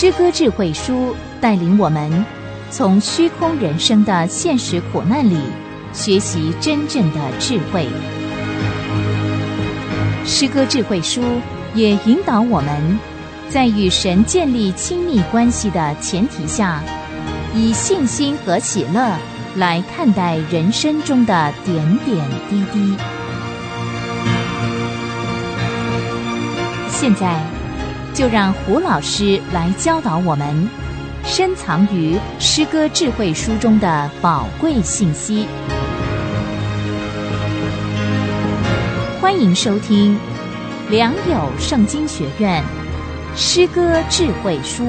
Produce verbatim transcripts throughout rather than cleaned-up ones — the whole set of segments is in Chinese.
诗歌智慧书带领我们从虚空人生的现实苦难里学习真正的智慧。诗歌智慧书也引导我们在与神建立亲密关系的前提下，以信心和喜乐来看待人生中的点点滴滴。现在就让胡老师来教导我们深藏于诗歌智慧书中的宝贵信息。欢迎收听良友圣经学院诗歌智慧书。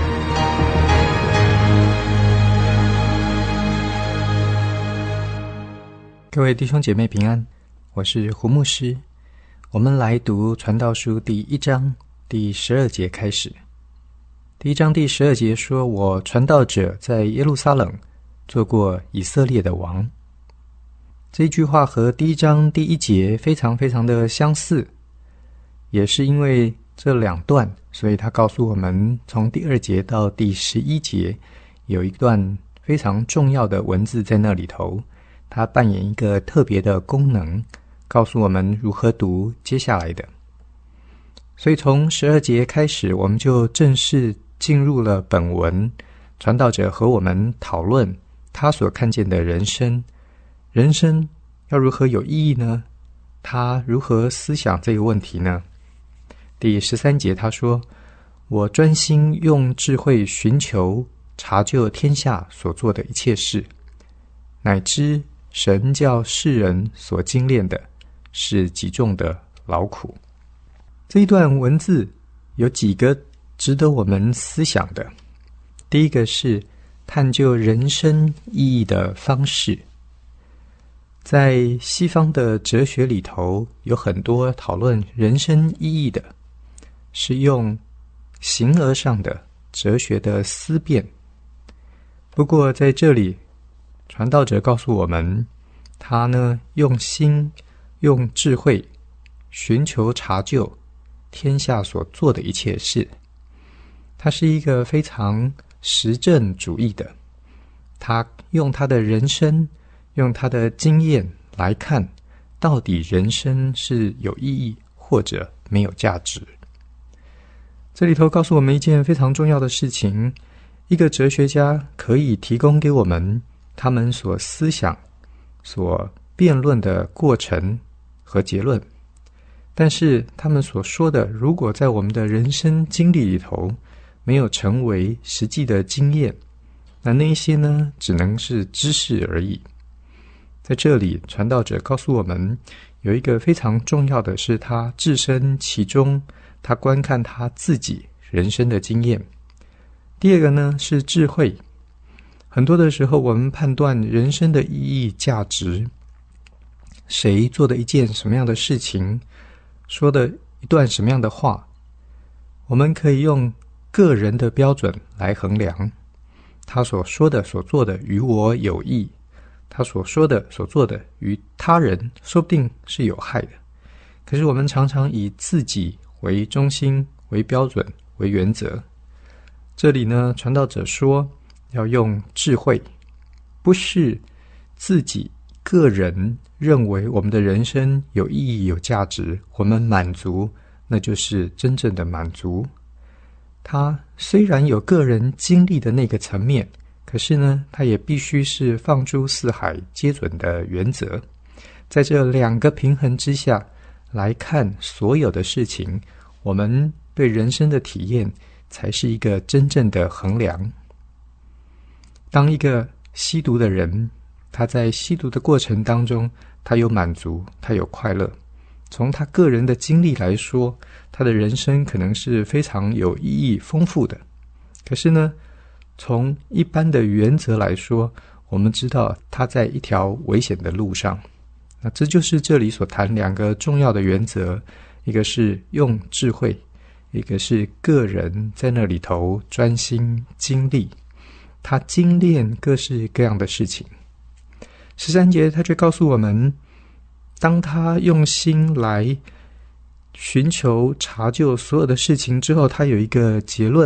各位弟兄姐妹平安，我是胡牧师。我们来读传道书第一章第十二节开始。第一章第十二节说，我传道者在耶路撒冷做过以色列的王。这一句话和第一章第一节非常非常的相似，也是因为这两段，所以他告诉我们从第二节到第十一节有一段非常重要的文字在那里头，它扮演一个特别的功能，告诉我们如何读接下来的。所以从十二节开始，我们就正式进入了本文，传道者和我们讨论他所看见的人生。人生要如何有意义呢？他如何思想这个问题呢？第十三节他说，我专心用智慧寻求查究天下所做的一切事，乃知神叫世人所精炼的是极重的劳苦。这一段文字有几个值得我们思想的。第一个是探究人生意义的方式。在西方的哲学里头，有很多讨论人生意义的，是用形而上的哲学的思辨。不过在这里，传道者告诉我们，他呢用心用智慧寻求查究天下所做的一切事。他是一个非常实证主义的，他用他的人生，用他的经验来看，到底人生是有意义或者没有价值。这里头告诉我们一件非常重要的事情，一个哲学家可以提供给我们他们所思想、所辩论的过程和结论，但是他们所说的，如果在我们的人生经历里头没有成为实际的经验，那那一些呢，只能是知识而已。在这里，传道者告诉我们，有一个非常重要的是他置身其中，他观看他自己人生的经验。第二个呢，是智慧。很多的时候，我们判断人生的意义、价值，谁做的一件什么样的事情，说的一段什么样的话，我们可以用个人的标准来衡量。他所说的、所做的与我有益，他所说的、所做的与他人说不定是有害的。可是我们常常以自己为中心、为标准、为原则。这里呢，传道者说要用智慧，不是自己个人认为我们的人生有意义、有价值，我们满足，那就是真正的满足。他虽然有个人经历的那个层面，可是呢，他也必须是放诸四海皆准的原则。在这两个平衡之下来看所有的事情，我们对人生的体验才是一个真正的衡量。当一个吸毒的人，他在吸毒的过程当中，他有满足，他有快乐。从他个人的经历来说，他的人生可能是非常有意义、丰富的。可是呢，从一般的原则来说，我们知道他在一条危险的路上。那这就是这里所谈两个重要的原则，一个是用智慧，一个是个人在那里头专心经历，他精炼各式各样的事情。十三节他却告诉我们，当他用心来寻求查究所有的事情之后，他有一个结论，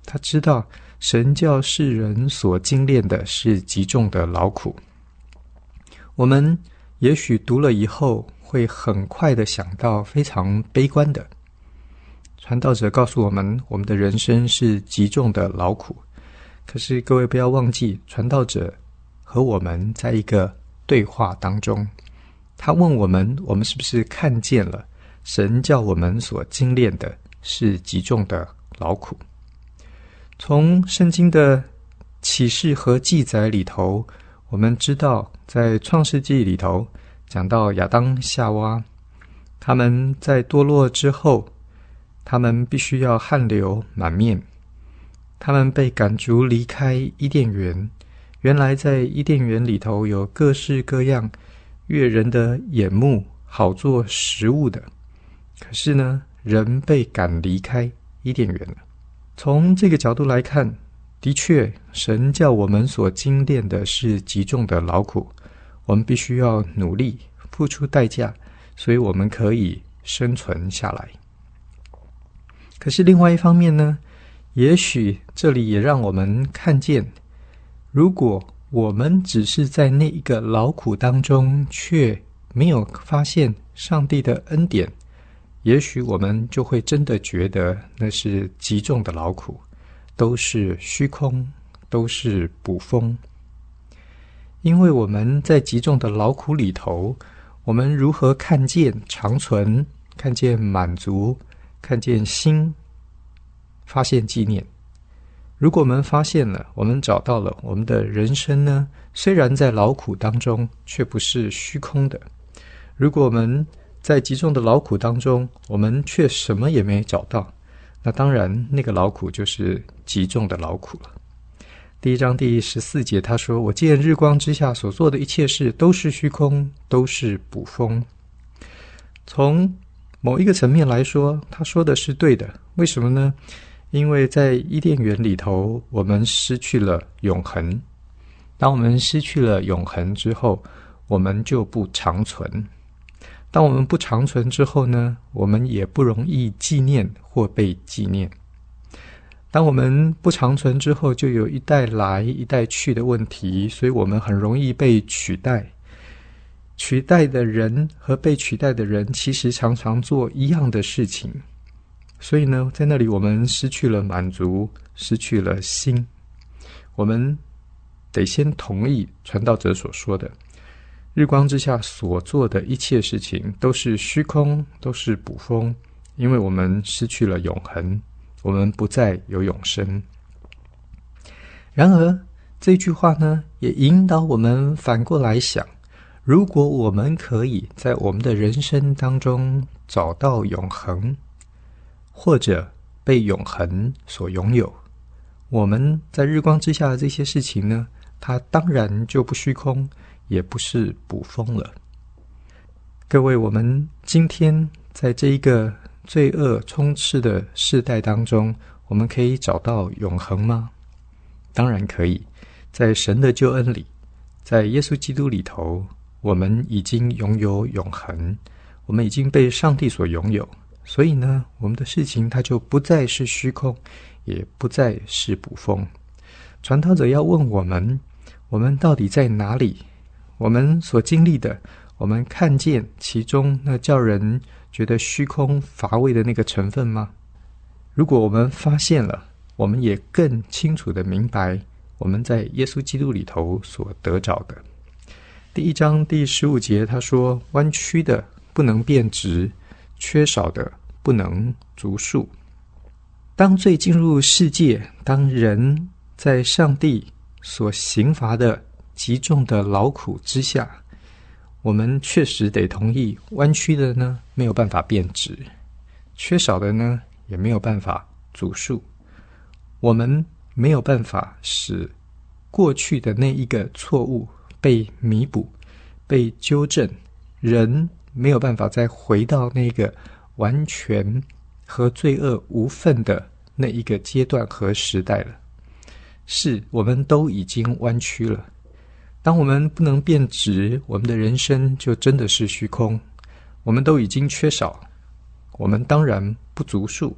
他知道神叫世人所经炼的是极重的劳苦。我们也许读了以后会很快的想到非常悲观的，传道者告诉我们，我们的人生是极重的劳苦。可是各位不要忘记，传道者和我们在一个对话当中，他问我们，我们是不是看见了神叫我们所经炼的是极重的劳苦。从圣经的启示和记载里头，我们知道在创世纪里头讲到亚当夏娃，他们在堕落之后，他们必须要汗流满面，他们被赶逐离开伊甸园。原来在伊甸园里头有各式各样悦人的眼目，好做食物的，可是呢，人被赶离开伊甸园了。从这个角度来看，的确神叫我们所经炼的是极重的劳苦，我们必须要努力付出代价，所以我们可以生存下来。可是另外一方面呢，也许这里也让我们看见，如果我们只是在那一个劳苦当中却没有发现上帝的恩典，也许我们就会真的觉得那是极重的劳苦，都是虚空，都是捕风。因为我们在极重的劳苦里头，我们如何看见长存，看见满足，看见心，发现纪念。如果我们发现了，我们找到了，我们的人生呢，虽然在劳苦当中，却不是虚空的。如果我们在极重的劳苦当中，我们却什么也没找到，那当然那个劳苦就是极重的劳苦了。第一章第十四节他说，我见日光之下所做的一切事都是虚空，都是捕风。从某一个层面来说，他说的是对的。为什么呢？因为在伊甸园里头，我们失去了永恒。当我们失去了永恒之后，我们就不长存。当我们不长存之后呢，我们也不容易纪念或被纪念。当我们不长存之后，就有一代来一代去的问题，所以我们很容易被取代。取代的人和被取代的人其实常常做一样的事情，所以呢，在那里我们失去了满足，失去了心。我们得先同意传道者所说的，日光之下所做的一切事情都是虚空，都是捕风，因为我们失去了永恒，我们不再有永生。然而这句话呢，也引导我们反过来想，如果我们可以在我们的人生当中找到永恒，或者被永恒所拥有，我们在日光之下的这些事情呢，它当然就不虚空，也不是捕风了。各位，我们今天在这一个罪恶充斥的世代当中，我们可以找到永恒吗？当然可以。在神的救恩里，在耶稣基督里头，我们已经拥有永恒，我们已经被上帝所拥有，所以呢，我们的事情它就不再是虚空，也不再是捕风。传道者要问我们，我们到底在哪里？我们所经历的，我们看见其中那叫人觉得虚空乏味的那个成分吗？如果我们发现了，我们也更清楚地明白我们在耶稣基督里头所得着的。第一章第十五节他说，弯曲的不能变直，缺少的不能足数。当罪进入世界，当人在上帝所刑罚的极重的劳苦之下，我们确实得同意，弯曲的呢没有办法变直，缺少的呢也没有办法足数。我们没有办法使过去的那一个错误被弥补，被纠正，人没有办法再回到那个完全和罪恶无分的那一个阶段和时代了。是，我们都已经弯曲了。当我们不能变直，我们的人生就真的是虚空。我们都已经缺少，我们当然不足数。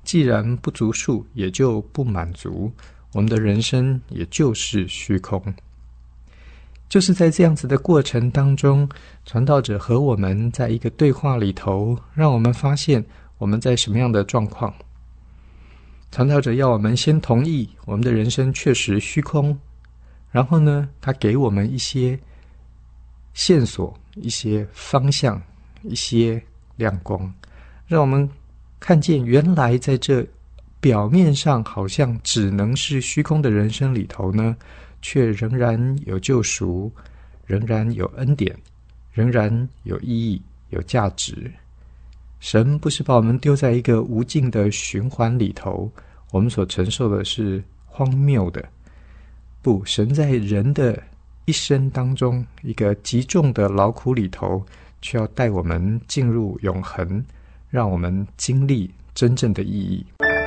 既然不足数，也就不满足，我们的人生也就是虚空。就是在这样子的过程当中，传道者和我们在一个对话里头，让我们发现我们在什么样的状况。传道者要我们先同意我们的人生确实虚空，然后呢，他给我们一些线索、一些方向、一些亮光，让我们看见原来在这表面上好像只能是虚空的人生里头呢，却仍然有救赎，仍然有恩典，仍然有意义、有价值。神不是把我们丢在一个无尽的循环里头，我们所承受的是荒谬的。不，神在人的一生当中，一个极重的劳苦里头，却要带我们进入永恒，让我们经历真正的意义。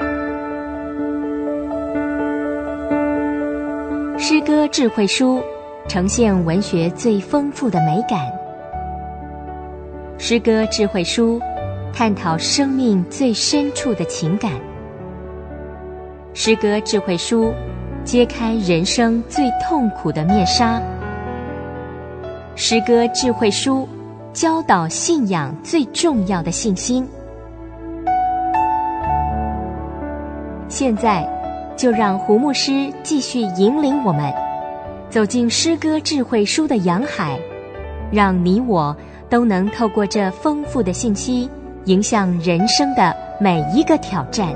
诗歌智慧书呈现文学最丰富的美感。诗歌智慧书探讨生命最深处的情感。诗歌智慧书揭开人生最痛苦的面纱。诗歌智慧书教导信仰最重要的信心。现在就让胡牧师继续引领我们走进诗歌智慧书的洋海，让你我都能透过这丰富的信息，迎向人生的每一个挑战。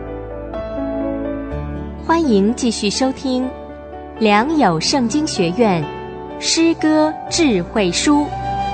欢迎继续收听良友圣经学院诗歌智慧书。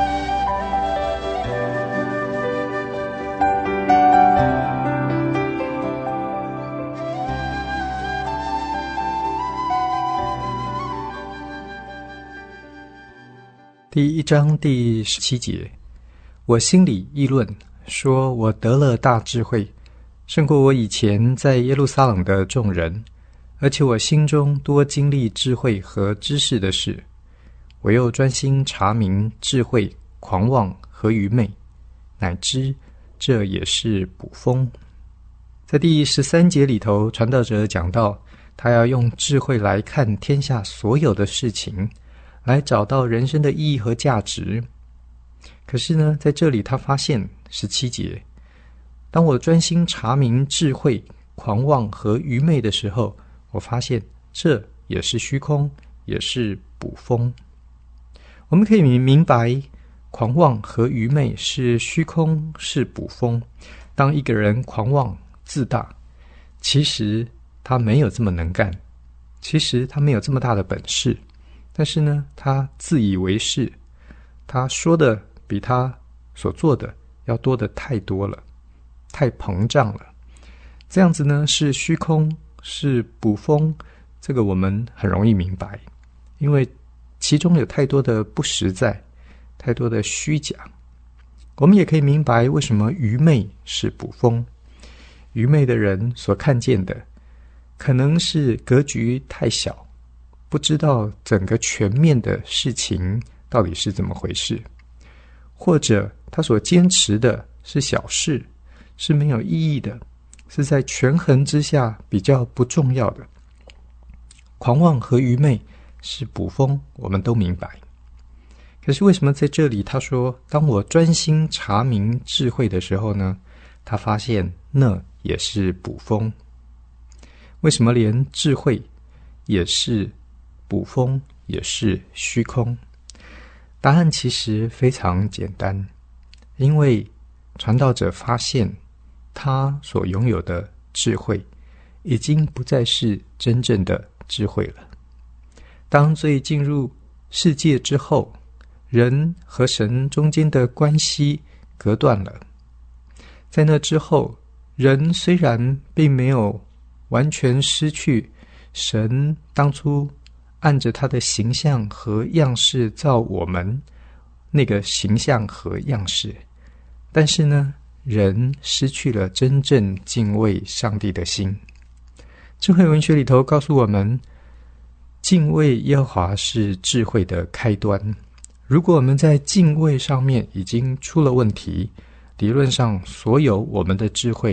第一章第十七节，我心里议论，说我得了大智慧，胜过我以前在耶路撒冷的众人，而且我心中多经历智慧和知识的事。我又专心查明智慧、狂妄和愚昧，乃知这也是捕风。在第十三节里头，传道者讲到，他要用智慧来看天下所有的事情，来找到人生的意义和价值。可是呢，在这里他发现十七节，当我专心查明智慧、狂妄和愚昧的时候，我发现这也是虚空，也是捕风。我们可以明白，狂妄和愚昧是虚空，是捕风。当一个人狂妄自大，其实他没有这么能干，其实他没有这么大的本事，但是呢，他自以为是，他说的比他所做的要多的太多了，太膨胀了。这样子呢，是虚空，是捕风，这个我们很容易明白，因为其中有太多的不实在，太多的虚假。我们也可以明白为什么愚昧是捕风。愚昧的人所看见的，可能是格局太小，不知道整个全面的事情到底是怎么回事，或者他所坚持的是小事，是没有意义的，是在权衡之下比较不重要的。狂妄和愚昧是捕风，我们都明白。可是为什么在这里他说，当我专心查明智慧的时候呢，他发现那也是捕风？为什么连智慧也是捕风，也是虚空？答案其实非常简单，因为传道者发现他所拥有的智慧已经不再是真正的智慧了。当罪进入世界之后，人和神中间的关系隔断了。在那之后，人虽然并没有完全失去神当初按着他的形象和样式造我们那个形象和样式，但是呢，人失去了真正敬畏上帝的心。智慧文学里头告诉我们，敬畏耶和华是智慧的开端。如果我们在敬畏上面已经出了问题，理论上所有我们的智慧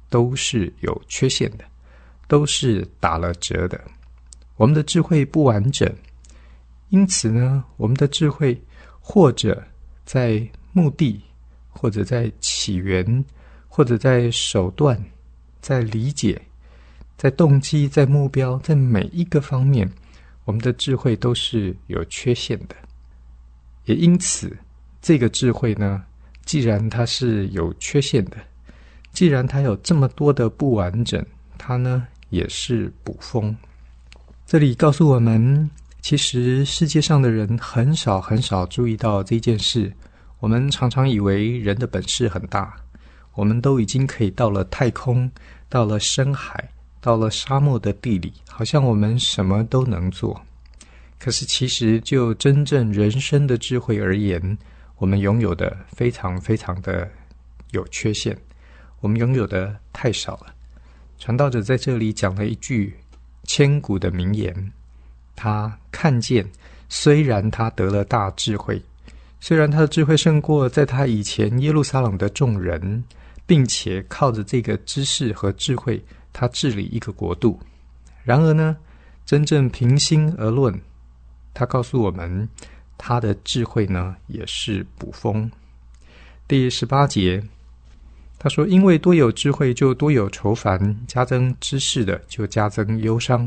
都是有缺陷的，都是打了折的。我们的智慧不完整，因此呢，我们的智慧或者在目的，或者在起源，或者在手段，在理解，在动机，在目标，在每一个方面，我们的智慧都是有缺陷的。也因此，这个智慧呢，既然它是有缺陷的，既然它有这么多的不完整，它呢也是补风。这里告诉我们，其实世界上的人很少很少注意到这件事。我们常常以为人的本事很大，我们都已经可以到了太空，到了深海，到了沙漠的地里，好像我们什么都能做。可是其实就真正人生的智慧而言，我们拥有的非常非常的有缺陷，我们拥有的太少了。传道者在这里讲了一句千古的名言，他看见，虽然他得了大智慧，虽然他的智慧胜过在他以前耶路撒冷的众人，并且靠着这个知识和智慧，他治理一个国度。然而呢，真正平心而论，他告诉我们，他的智慧呢，也是补风。第十八节，他说，因为多有智慧就多有愁烦，加增知识的就加增忧伤。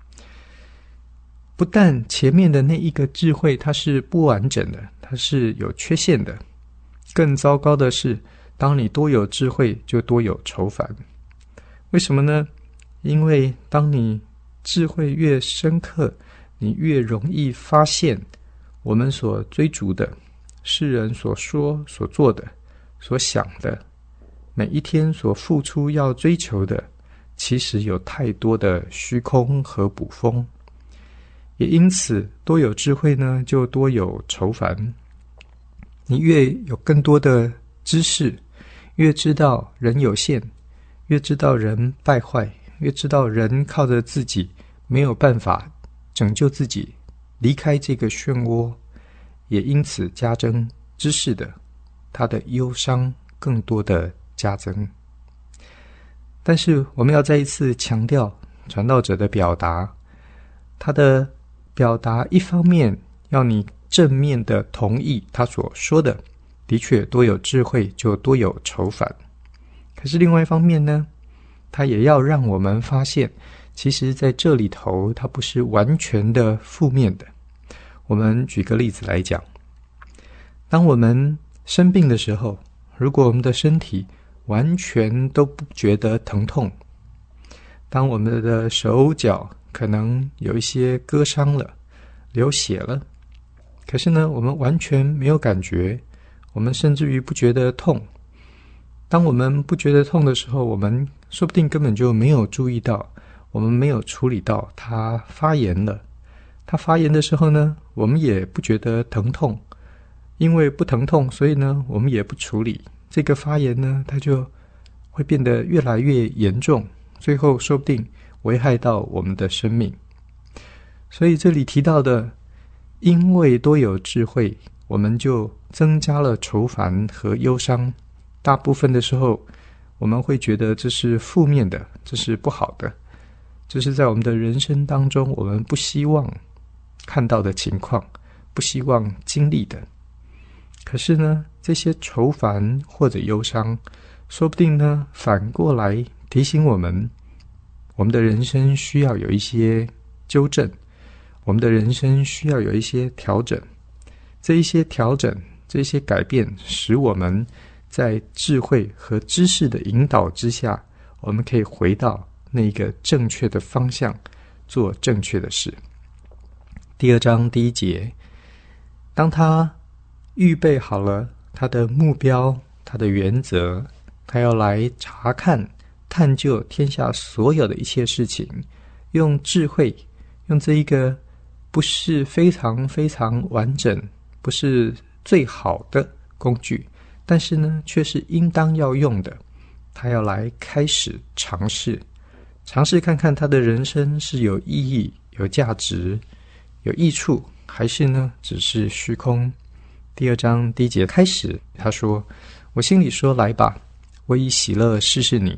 不但前面的那一个智慧它是不完整的，它是有缺陷的，更糟糕的是，当你多有智慧就多有愁烦。为什么呢？因为当你智慧越深刻，你越容易发现我们所追逐的，世人所说所做的，所想的，每一天所付出要追求的，其实有太多的虚空和捕风。也因此，多有智慧呢，就多有愁烦。你越有更多的知识，越知道人有限，越知道人败坏，越知道人靠着自己没有办法拯救自己，离开这个漩涡，也因此加增知识的，他的忧伤更多的加增。但是我们要再一次强调传道者的表达，他的表达一方面要你正面的同意他所说的，的确多有智慧就多有愁烦。可是另外一方面呢，他也要让我们发现，其实在这里头它不是完全的负面的。我们举个例子来讲，当我们生病的时候，如果我们的身体完全都不觉得疼痛，当我们的手脚可能有一些割伤了，流血了，可是呢，我们完全没有感觉，我们甚至于不觉得痛。当我们不觉得痛的时候，我们说不定根本就没有注意到，我们没有处理到它发炎了。它发炎的时候呢，我们也不觉得疼痛，因为不疼痛，所以呢，我们也不处理。这个发炎呢，它就会变得越来越严重，最后说不定危害到我们的生命。所以这里提到的，因为多有智慧，我们就增加了愁烦和忧伤。大部分的时候，我们会觉得这是负面的，这是不好的，这是在我们的人生当中我们不希望看到的情况，不希望经历的。可是呢，这些愁烦或者忧伤，说不定呢，反过来提醒我们，我们的人生需要有一些纠正，我们的人生需要有一些调整。这一些调整，这一些改变，使我们在智慧和知识的引导之下，我们可以回到那个正确的方向，做正确的事。第二章第一节，当他预备好了他的目标，他的原则，他要来查看探究天下所有的一切事情，用智慧，用这一个不是非常非常完整，不是最好的工具，但是呢，却是应当要用的。他要来开始尝试，尝试看看他的人生是有意义、有价值、有益处，还是呢，只是虚空。第二章第一节开始，他说：“我心里说，来吧，我以喜乐试试你，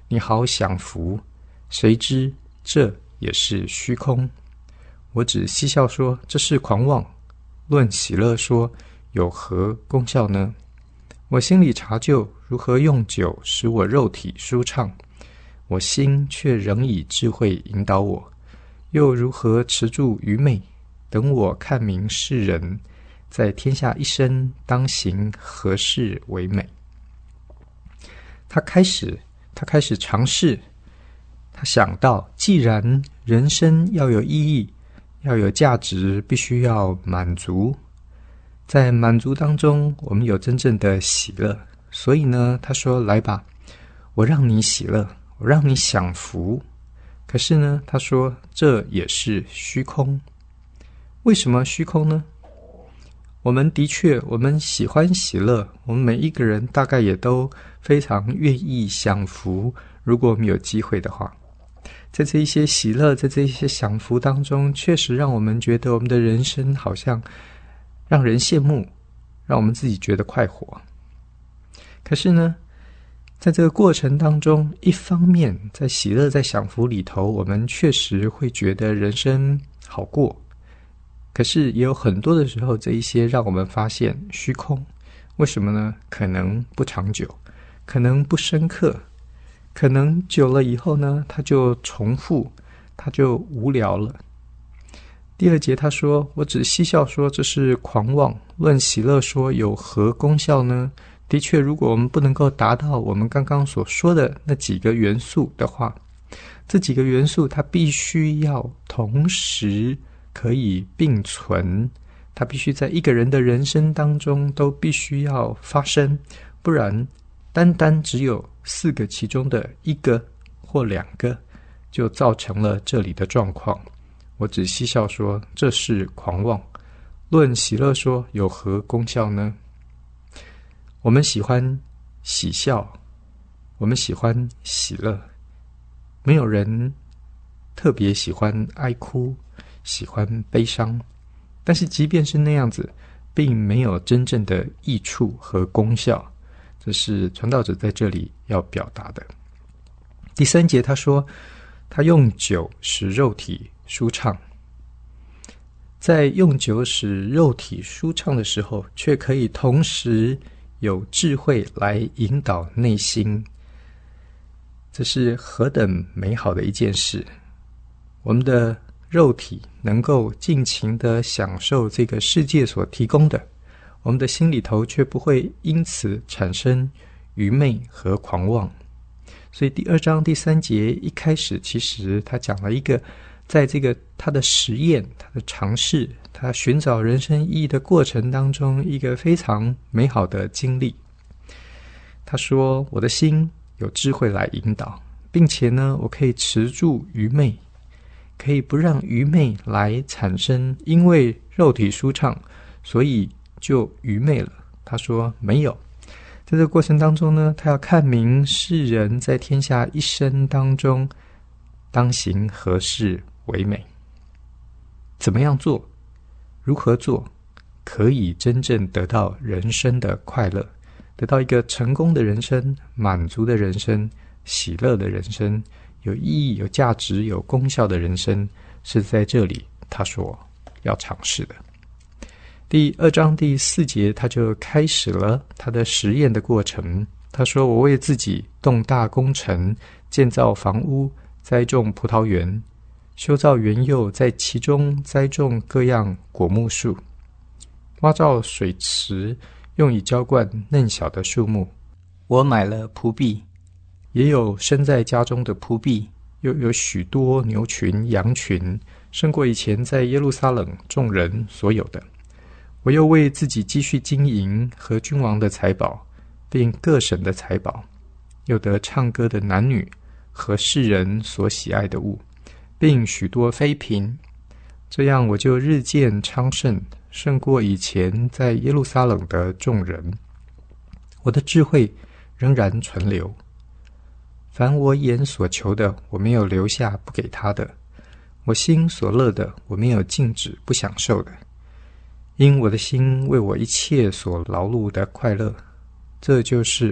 你好享福，谁知这也是虚空。我只嬉笑说这是狂妄，论喜乐说有何功效呢？我心里查究如何用酒使我肉体舒畅，我心却仍以智慧引导我，又如何持住愚昧，等我看明世人在天下一生当行何事为美。他开始他开始尝试，他想到既然人生要有意义，要有价值，必须要满足，在满足当中我们有真正的喜乐，所以呢他说来吧，我让你喜乐，我让你享福。可是呢他说这也是虚空。为什么虚空呢？我们的确我们喜欢喜乐，我们每一个人大概也都非常愿意享福，如果我们有机会的话，在这一些喜乐，在这一些享福当中，确实让我们觉得我们的人生好像让人羡慕，让我们自己觉得快活。可是呢在这个过程当中，一方面在喜乐在享福里头，我们确实会觉得人生好过，可是也有很多的时候，这一些让我们发现虚空。为什么呢？可能不长久，可能不深刻，可能久了以后呢它就重复，它就无聊了。第二节他说，我只嬉笑说这是狂妄，论喜乐说有何功效呢？的确，如果我们不能够达到我们刚刚所说的那几个元素的话，这几个元素它必须要同时可以并存，它必须在一个人的人生当中都必须要发生，不然单单只有四个其中的一个或两个，就造成了这里的状况。我只嬉笑说这是狂妄，论喜乐说有何功效呢？我们喜欢喜笑，我们喜欢喜乐，没有人特别喜欢哀哭，喜欢悲伤，但是即便是那样子，并没有真正的益处和功效，这是传道者在这里要表达的。第三节他说，他用酒使肉体舒畅。在用酒使肉体舒畅的时候，却可以同时有智慧来引导内心，这是何等美好的一件事。我们的肉体能够尽情地享受这个世界所提供的，我们的心里头却不会因此产生愚昧和狂妄。所以第二章第三节一开始，其实他讲了一个在这个他的实验，他的尝试，他寻找人生意义的过程当中，一个非常美好的经历。他说，我的心有智慧来引导，并且呢我可以持住愚昧，可以不让愚昧来产生，因为肉体舒畅所以就愚昧了。他说没有，在这个过程当中呢，他要看明世人在天下一生当中当行何事为美，怎么样做，如何做可以真正得到人生的快乐，得到一个成功的人生，满足的人生，喜乐的人生，有意义有价值有功效的人生，是在这里他说要尝试的。第二章第四节他就开始了他的实验的过程。他说，我为自己动大工程，建造房屋，栽种葡萄园，修造园囿，在其中栽种各样果木树，挖造水池，用以浇灌嫩小的树木。我买了蒲币，也有生在家中的蒲币，又有许多牛群羊群，胜过以前在耶路撒冷众人所有的。我又为自己积蓄金银和君王的财宝，并各省的财宝，又得唱歌的男女和世人所喜爱的物，并许多妃嫔。这样我就日渐昌盛，胜过以前在耶路撒冷的众人。我的智慧仍然存留，凡我眼所求的，我没有留下不给他的；我心所乐的，我没有禁止不享受的。因我的心为我一切所劳碌的快乐，这就是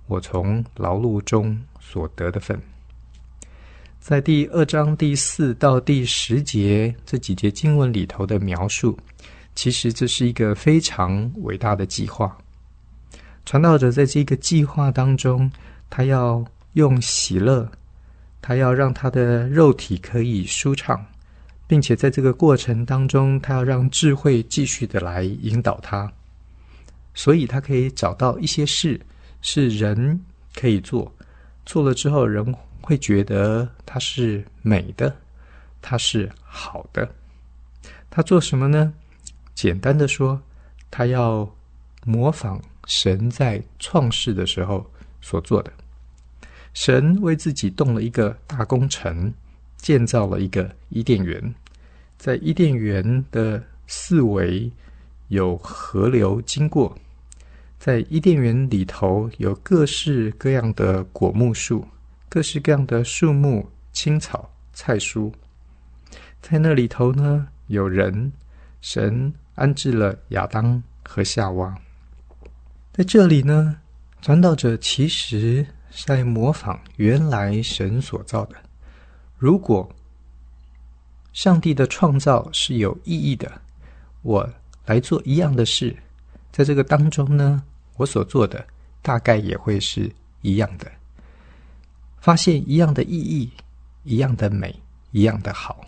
我从劳碌中所得的份。在第二章第四到第十节这几节经文里头的描述，其实这是一个非常伟大的计划。传道者在这个计划当中，他要用喜乐，他要让他的肉体可以舒畅，并且在这个过程当中，他要让智慧继续的来引导他，所以他可以找到一些事是人可以做，做了之后人会觉得它是美的，它是好的。他做什么呢？简单的说，他要模仿神在创世的时候所做的。神为自己动了一个大工程，建造了一个伊甸园。在伊甸园的四围有河流经过，在伊甸园里头有各式各样的果木树，各式各样的树木、青草、菜蔬。在那里头呢，有人，神安置了亚当和夏娃。在这里呢，传道者其实在模仿原来神所造的。如果上帝的创造是有意义的，我来做一样的事，在这个当中呢，我所做的大概也会是一样的，发现一样的意义，一样的美，一样的好。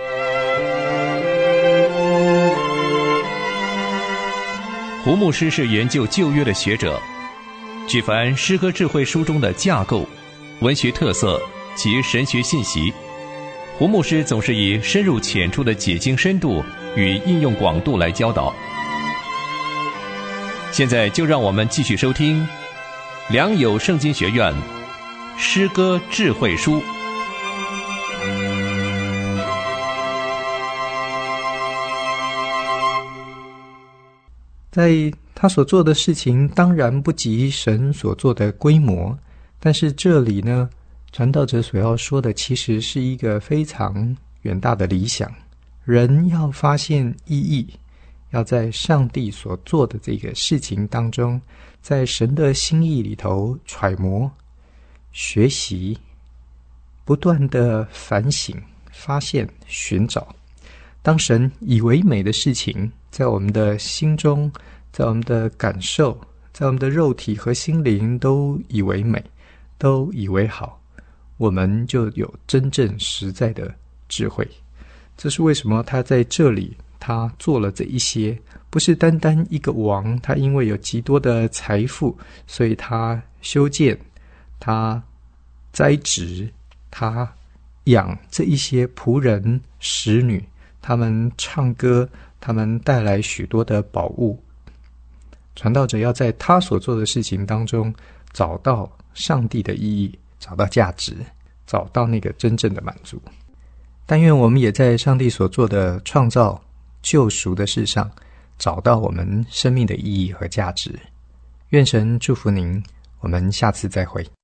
胡牧师是研究旧约的学者，举凡诗歌智慧书中的架构、文学特色及神学信息，胡牧师总是以深入浅出的解经深度与应用广度来教导。现在就让我们继续收听良友圣经学院诗歌智慧书。 在他所做的事情当然不及神所做的规模，但是这里呢，传道者所要说的其实是一个非常远大的理想。人要发现意义，要在上帝所做的这个事情当中，在神的心意里头揣摩、学习，不断的反省、发现、寻找。当神以为美的事情在我们的心中，在我们的感受，在我们的肉体和心灵都以为美，都以为好，我们就有真正实在的智慧。这是为什么他在这里他做了这一些，不是单单一个王，他因为有极多的财富，所以他修建，他栽植，他养这一些仆人使女，他们唱歌，他们带来许多的宝物。传道者要在他所做的事情当中找到上帝的意义，找到价值，找到那个真正的满足。但愿我们也在上帝所做的创造、救赎的事上找到我们生命的意义和价值。愿神祝福您，我们下次再会。